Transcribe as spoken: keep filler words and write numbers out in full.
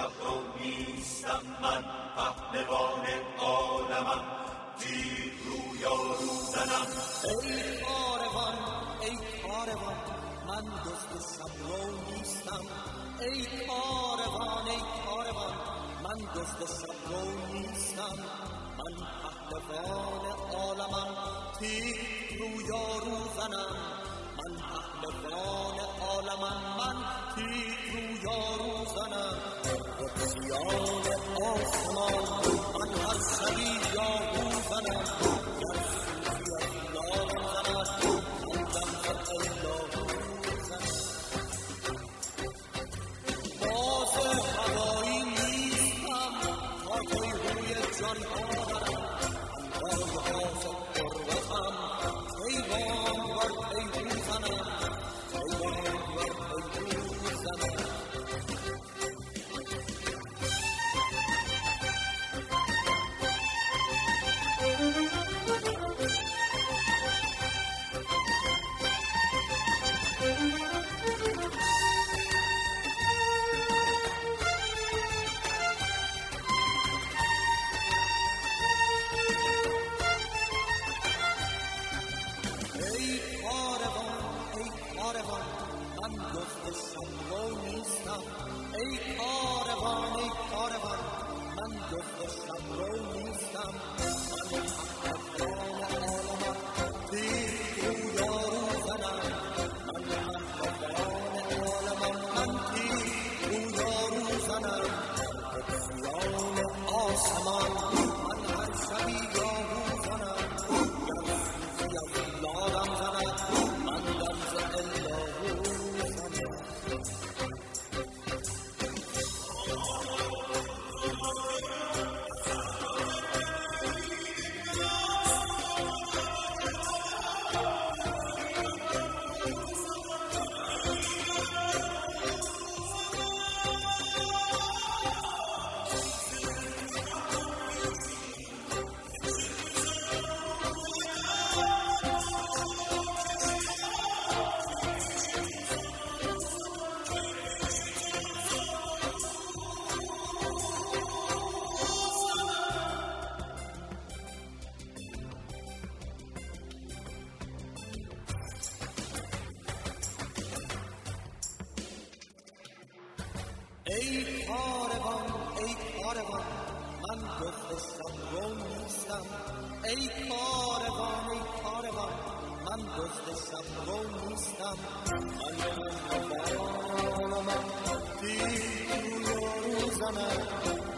شب رو نیستم، من پهلوان عالمم، تیر رویا رو زنم. ای کاروان ای کاروان من دزد شب رو نیستم. ای کاروان ای کاروان من دزد شب رو نیستم. من پهلوان عالمم، تیر رویا رو زنم. من پهلوان عالمم، من تیر رویا رو زنم. قدسیان آسمان من هر شبی یاهو زنم. گر صوفی از لالم زند من دم اللهو زنم. باز هوایی نیستم تا توی روی جانها برم. همراه باز قربتم کیوان بر پیهو زنم. کیوان بر پیهو زنم. من دزد شب رو نیستم. ای کاروان ای کاروان من دزد شب رو نیستم. من پهلوان عالمم، تیر رویا رو زنم. من پهلوان عالمم، من تیر رویا رو زنم. قدسیان آسمان من هر شبی یاهو زنم. گر صوفی از لالم زند من دم ز اللهو زنم. ای کاروان ای کاروان من دزد شب رو نیستم. ای کاروان ای کاروان من دزد شب رو نیستم. من پهلوان عالمم، تیر رویا رو زنم.